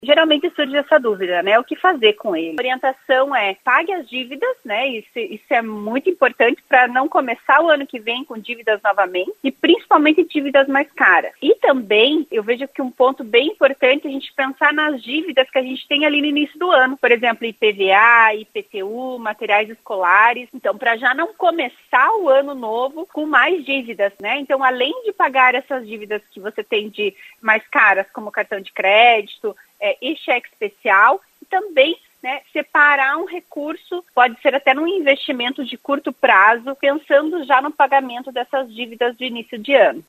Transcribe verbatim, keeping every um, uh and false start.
Geralmente surge essa dúvida, né? O que fazer com ele? A orientação é pague as dívidas, né? Isso, isso é muito importante para não começar o ano que vem com dívidas novamente e principalmente dívidas mais caras. E também, eu vejo que um ponto bem importante é a gente pensar nas dívidas que a gente tem ali no início do ano. Por exemplo, I P V A, I P T U, materiais escolares. Então, para já não começar o ano novo com mais dívidas, né? Então, além de pagar essas dívidas que você tem de mais caras, como cartão de crédito, É, e cheque especial, e também né, separar um recurso, pode ser até num investimento de curto prazo, pensando já no pagamento dessas dívidas de início de ano.